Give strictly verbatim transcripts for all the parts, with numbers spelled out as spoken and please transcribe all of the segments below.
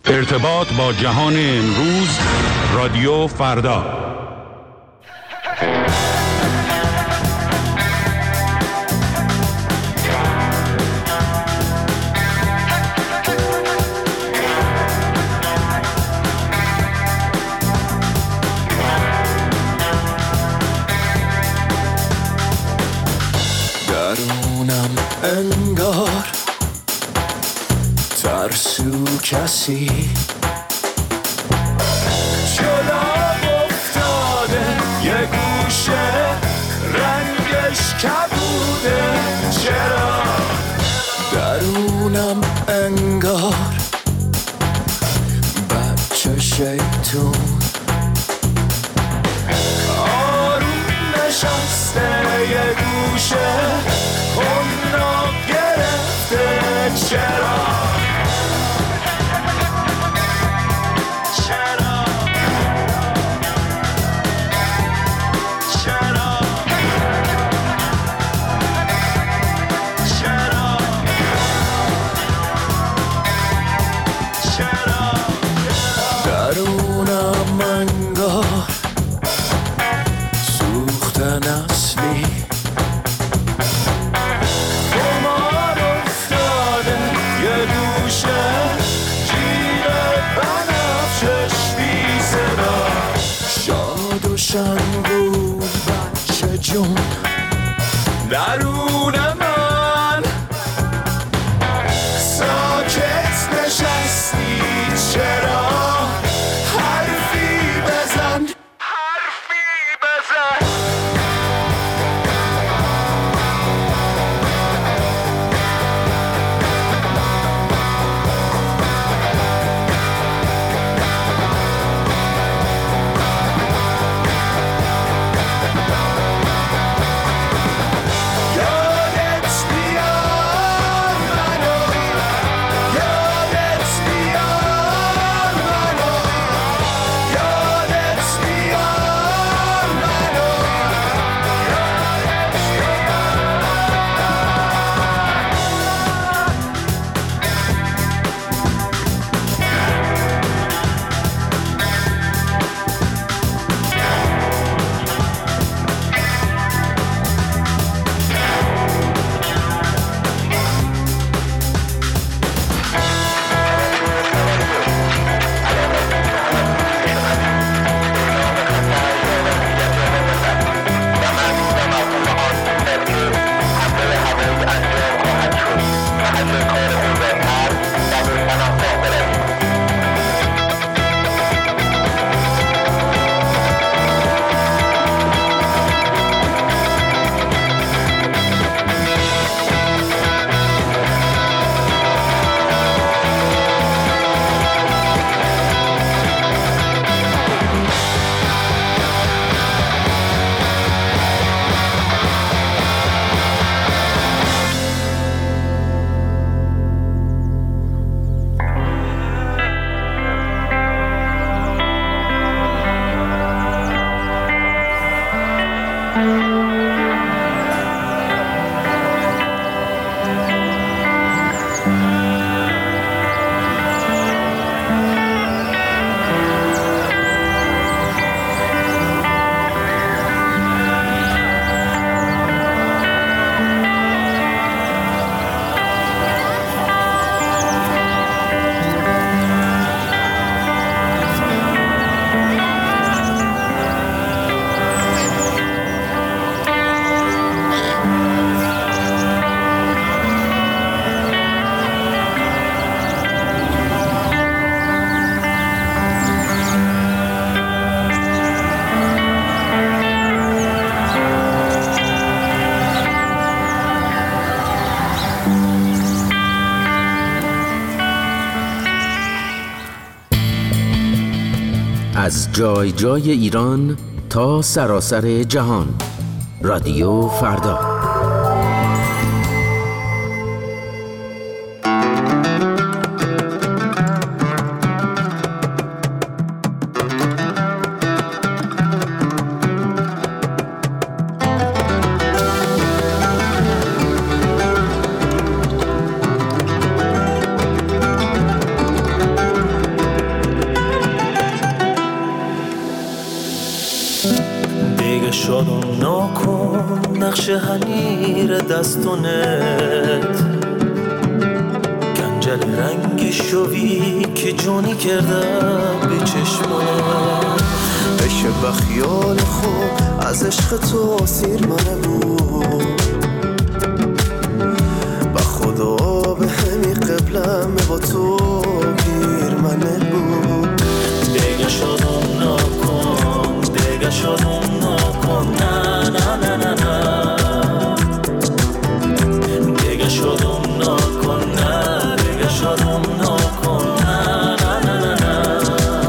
ارتباط با جهان امروز، رادیو فردا. درونم انگار ترسو کسی جلو افتاده، یه گوشه رنگش کبوده. چرا درونم انگار بچه شیطون آروم نشسته، یه گوشه خوناب گرفته. چرا درونم انگار سوختن اصلی خمار افتاده، یه دوشه جیر بنفشش بی صدا. شاد و شنگول بچه جون درون من ساکت نشستی. چرا حرفی بزن، حرفی بزن. یادت بیار منو، یادت بیار منو، یادت بیار منو، یادت از جای جای ایران تا سراسر جهان، رادیو فردا. نقش حنیر دستونت گنجل رنگ شوی که جونی کردم به چشمانت بشه بخیال خوب از عشق تو سیر منه بود با خدا به همی قبلم با تو گیر منه بود دیگه شدم نکن دیگه شدم نکن نه نه نه نه نه دیگه شدم نکن نه دیگه شدم نکن نه نه نه نه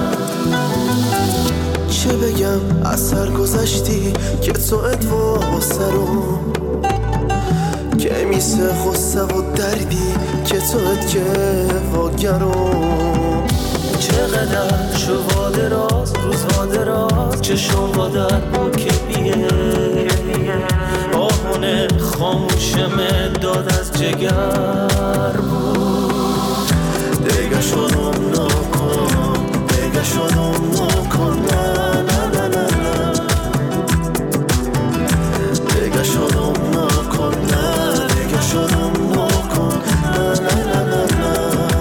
چه بگم از سر گذشتی که تو ادوا سرم که میسه خسته و دردی که تو اد که واگرم چقدر شو واده راز روز واده راز چشم وادر بود که بیه آهونه خاموشم داد از جگر بود دیگه شدم نکن دیگه شدم نکن نه نه نه نه دیگه شدم نکن نه دیگه شدم نکن نه نه نه نه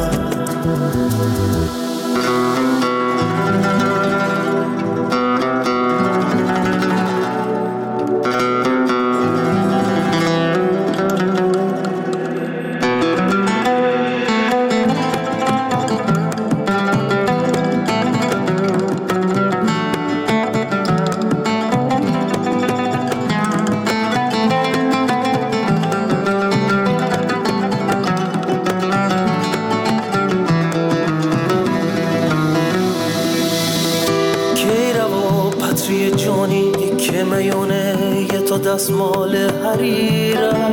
دستمال حریرم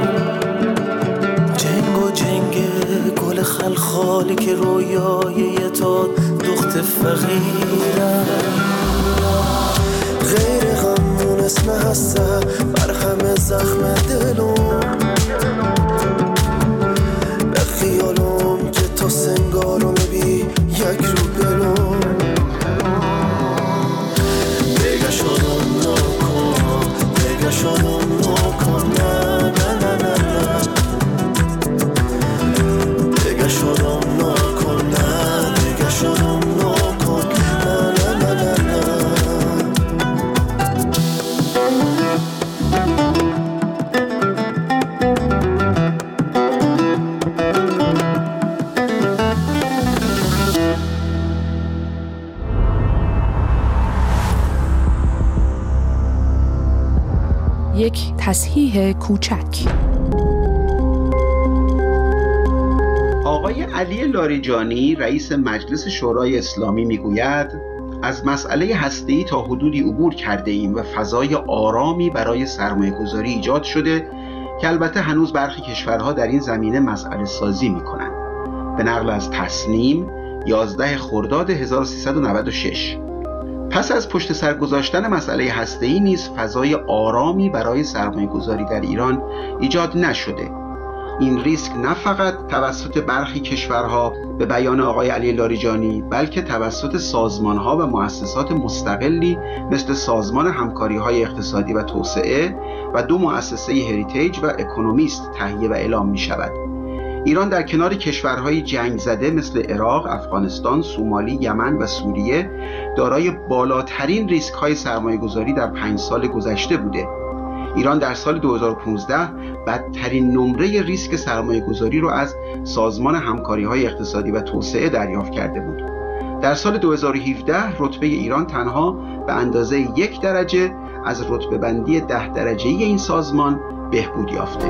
جنگ و جنگ گل خلخالی که رویای تو دخت فقیرم غیر غمون اسم هسته بر همه زخم دلم به خیالم که تو سنگارو میبی یک رو بلوم دیگه شدم نکن دیگه شدم نکن نه نه نه نه دیگه شدم نکن نه دیگه شدم نکن نه نه نه نه یک تصحیح کوچک. آقای علی لاریجانی رئیس مجلس شورای اسلامی میگوید از مسئله هسته‌ای تا حدودی عبور کرده ایم و فضای آرامی برای سرمایه‌گذاری ایجاد شده که البته هنوز برخی کشورها در این زمینه مسئله سازی می‌کنند. به نقل از تصنیم یازده خرداد هزار و سیصد و نود و شش. پس از پشت سر گذاشتن مسئله هسته‌ای نیز فضای آرامی برای سرمایه‌گذاری در ایران ایجاد نشده. این ریسک نه فقط توسط برخی کشورها به بیان آقای علی لاریجانی بلکه توسط سازمان‌ها و مؤسسات مستقلی مثل سازمان همکاری‌های اقتصادی و توسعه و دو مؤسسه هریتیج و اکونومیست تهیه و اعلام می‌شود. ایران در کنار کشورهای جنگ زده مثل عراق، افغانستان، سومالی، یمن و سوریه دارای بالاترین ریسک‌های سرمایه‌گذاری در پنج سال گذشته بوده. ایران در سال دو هزار و پانزده بدترین نمره ریسک سرمایه‌گذاری را از سازمان همکاری‌های اقتصادی و توسعه دریافت کرده بود. در سال دو هزار و هفده رتبه ایران تنها به اندازه یک درجه از رتبه بندی ده درجه‌ای این سازمان بهبود یافته.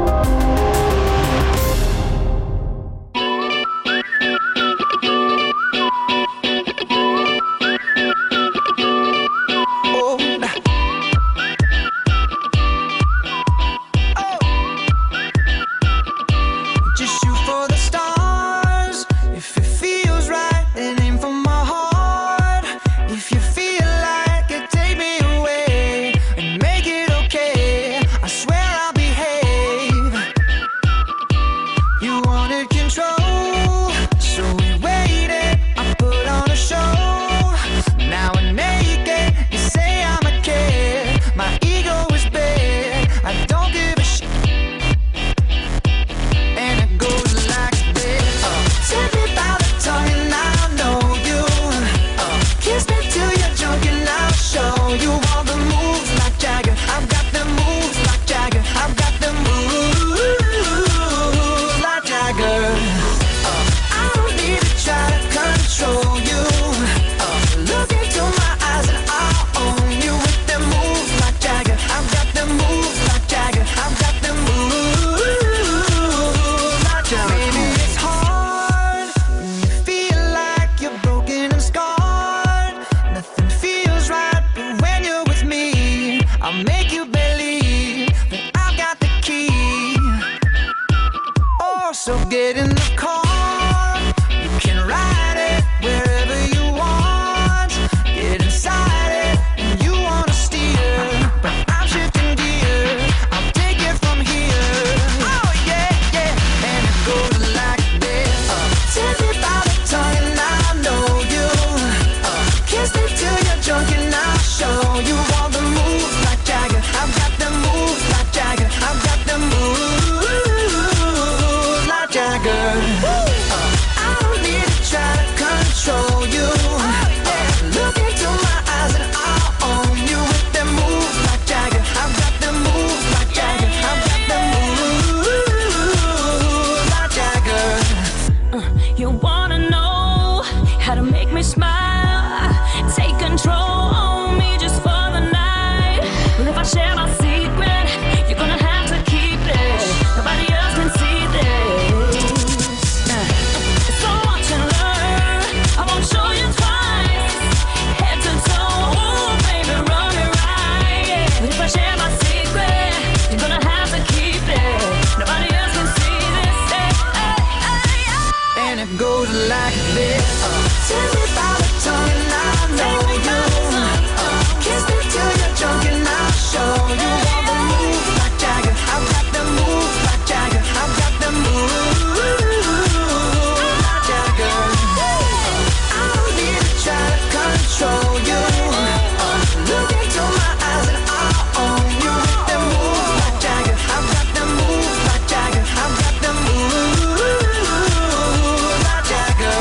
how to make me smile. Take control on me just for the night. Well, if I share my secret, you're gonna have to keep it. Nobody else can see this. Uh, so watch and learn. I won't show you twice. Head to toe, ooh, baby, run it right. But if I share my secret, you're gonna have to keep it. Nobody else can see this. Hey, hey, hey, hey. And it goes like this. Tell me about the tongue and I know you. Uh, kiss me till you're drunk and I'll show you all the moves like Jagger. I've got the moves like Jagger. I've got the moves like Jagger. I don't need to try to control you. Uh, look into my eyes and I'll own you with the moves like Jagger. I've got the moves like Jagger. I've got the moves like Jagger.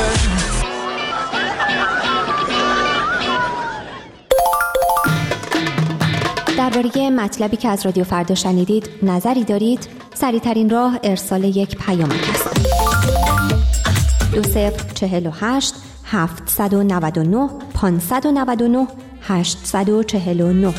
درباره مطلبی که از رادیو فردا شنیدید نظری دارید؟ سریع‌ترین راه ارسال یک پیامک است. دو صفر چهل و هشت هفتصد و نود و نه پانصد و نود و نه هشتصد و چهل و نه.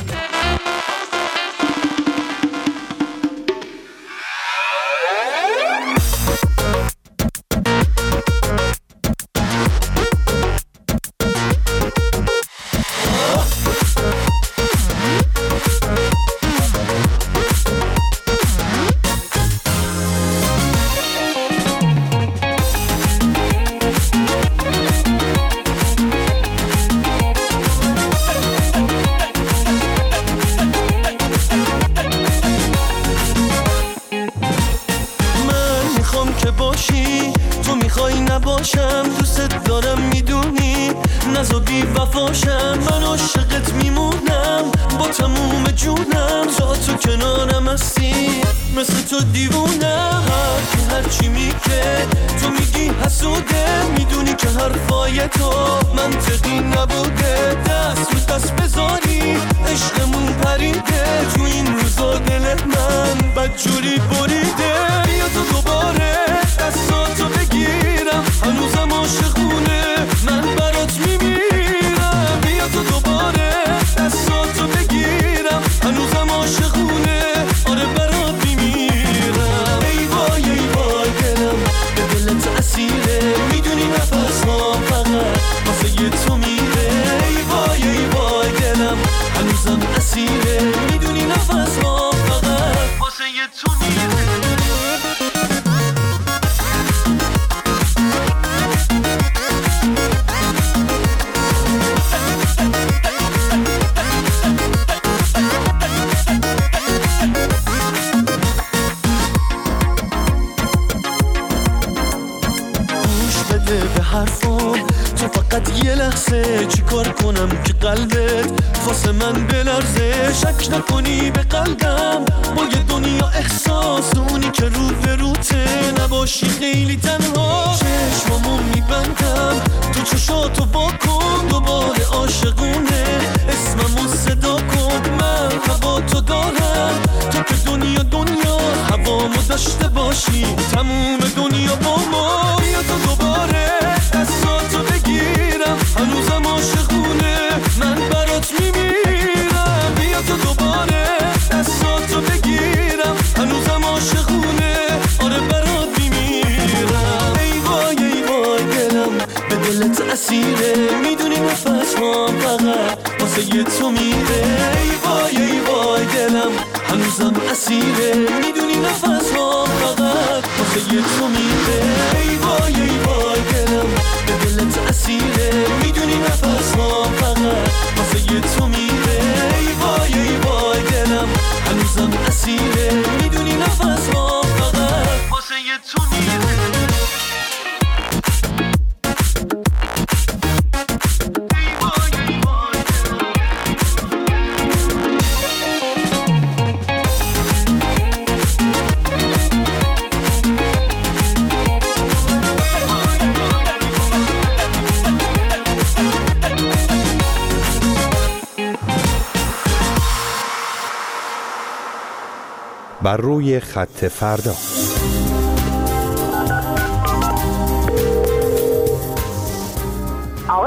بر روی خط فردا.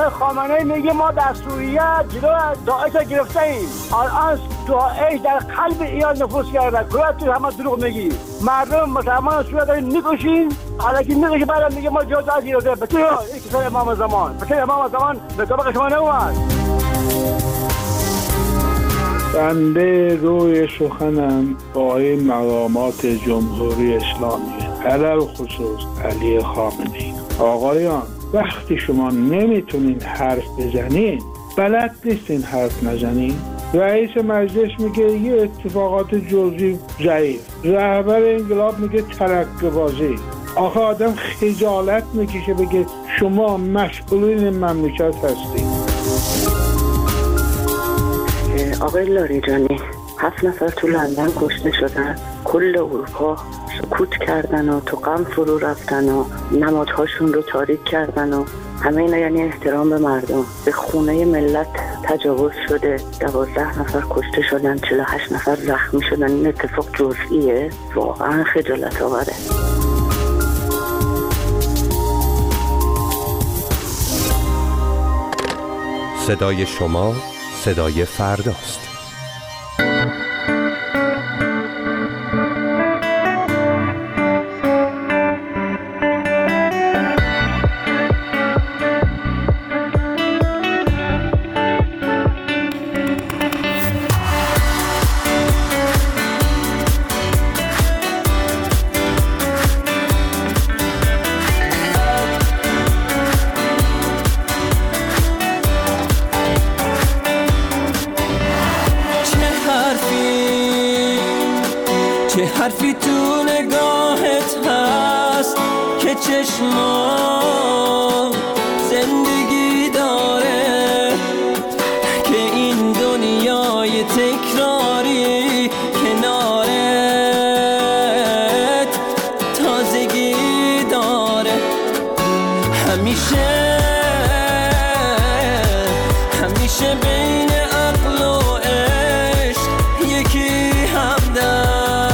آقای خامنه‌ای میگه ما در سوریه جلو داعش را گرفته ایم. الان داعش در قلب ایران نفوذ کرده. کجا تو همه دروغ میگی؟ مردم مسلمان سوریه دارین میکشین، الکی میگه بعد میگه ما جلو داعش گرفتیم. به تو این کسای امام زمان، به تو امام زمان به طبق شما نمیاد. بنده روی سخنم با این مقامات جمهوری اسلامی علل خصوص علی خامنه‌ای. آقایان وقتی شما نمیتونین حرف بزنین، بلد نیستین حرف نزنین، رئیس مجلس میگه یه اتفاقات جزئی ضعیف، رهبر انقلاب میگه ترکه بازی. آخه آدم خجالت میکشه بگه شما مسئولین مملکت هستین. آقای لاریجانی، هفت نفر تو لندن کشته شدن، کل اروپا سکوت کردن و تو غم فرو رفتن و نمادهاشون رو تاریک کردن و همه اینا یعنی احترام به مردم. به خونه ملت تجاوز شده، دوازده نفر کشته شدن، چهل و هشت نفر زخمی شدن. این اتفاق جزئیه، واقعا خجالت آوره. صدای شما صدای فرداست. حرفی تو نگاهت هست که چشما زندگی داره، که این دنیای تکراری کنارت تازگی داره. همیشه همیشه بین عقل و عشق یکی همدم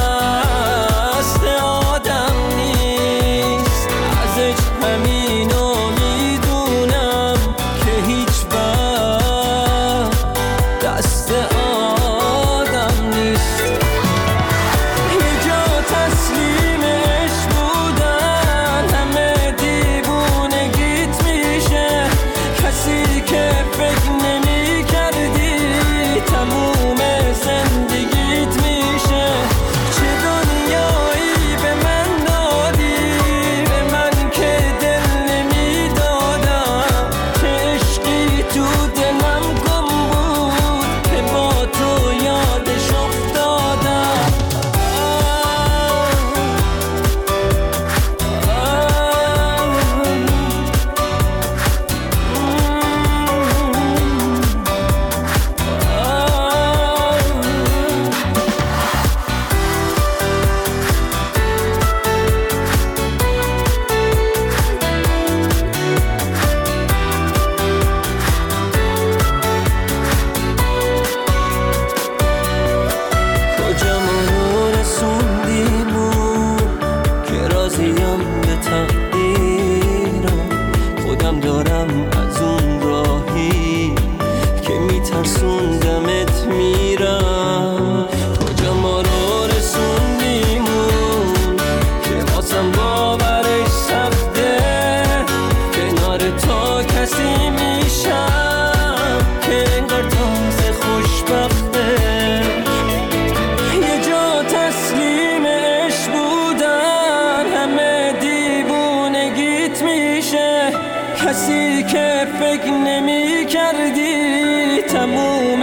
کسی که فکر نمی کردی تموم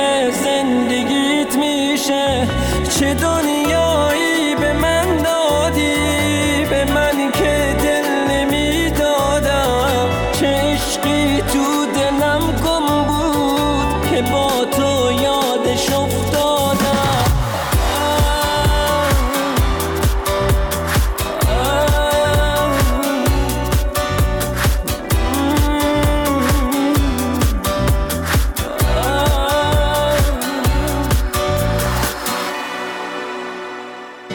زندگیت میشه. چه دنیایی به من دادی، به من که دل نمی دادم. چه عشقی تو دلم گم بود که با تو یادش افتادم.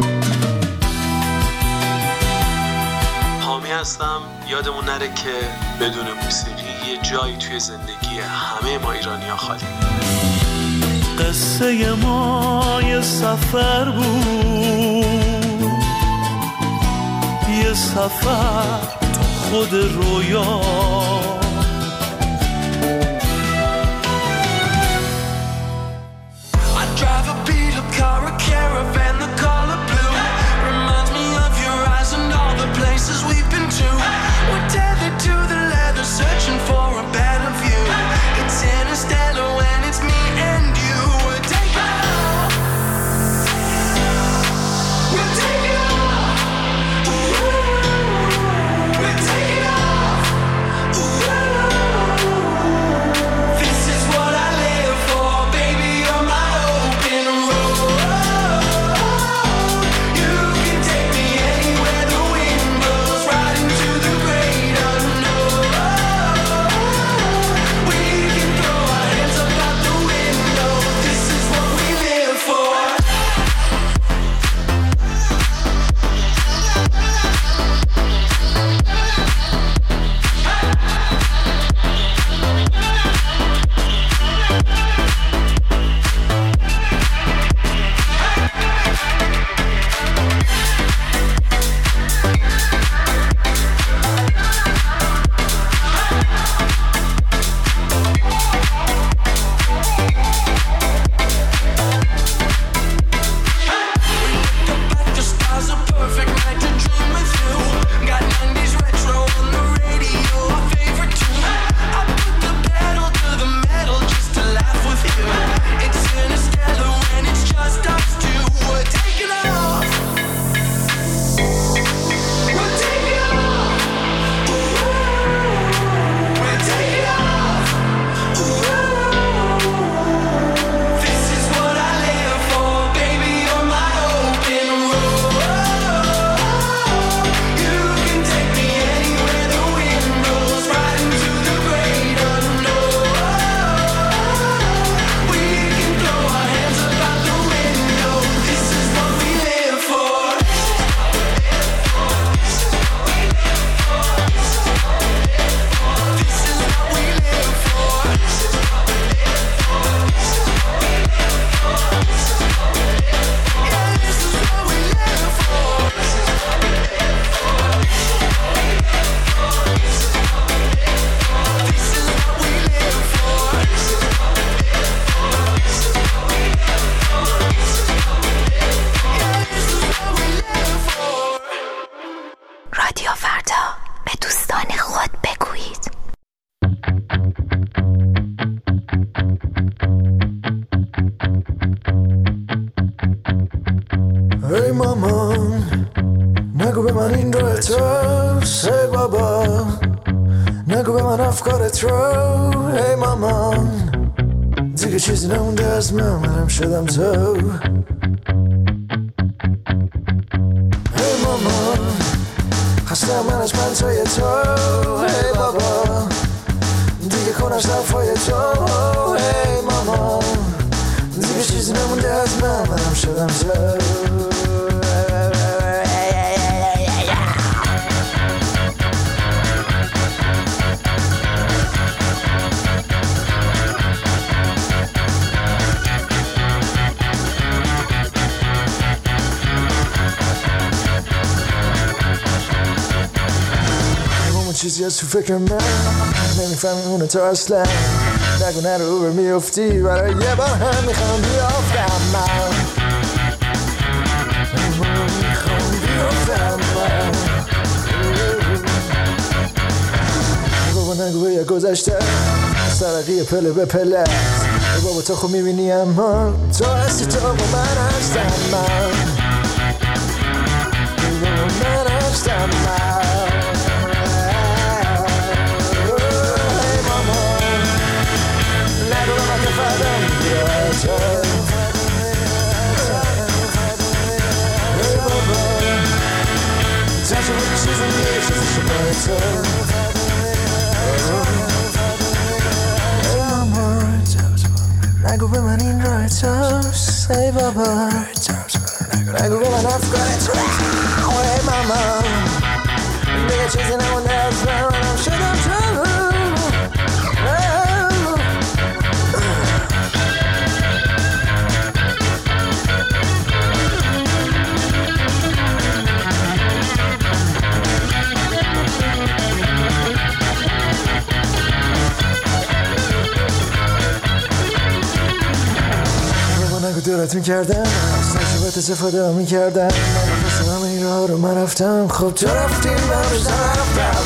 هستم. یادمون نره که بدون موسیقی یه جایی توی زندگی همه ما ایرانی‌ها خالی. قصه ما یه سفر بود، یه سفر تو خود رویا. شدم تو هی ماما خستم من از پنتای تو هی بابا دیگه کن از لفای تو هی ماما دیگه چیزی نمونده از من منم شدم تو چیزی از تو فکر من نمیفهمی اونو تو اصلا نگو نرو بر میفتی برای یه بار هم میخوام بیافتم من میخوام بیافتم من بابا نگو به یه گذشته سرقی پله به پله بابا تو خب میبینی اما تو هستی تو با من هستم من من هستم من نگو به من این راه توست ای بابا نگو به من افکار تو ای ماما دیگه چیزی نمونده از من منم شدم تو دورت میکردم سجبت استفاده میکردم من نفس همه این راه رو من رفتم خب تو رفتی من روزم رفتم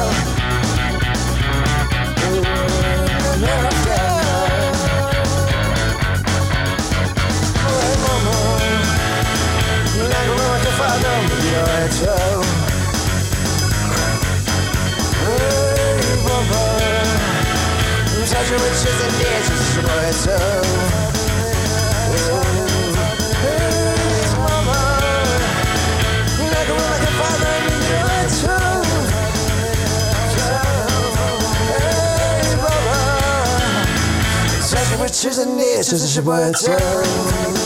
من رفتم ای ماما نگو به من که فردم بیای تو ای بابا تجربه چیز نیست شبای تو چیز نیست چیزش باید تو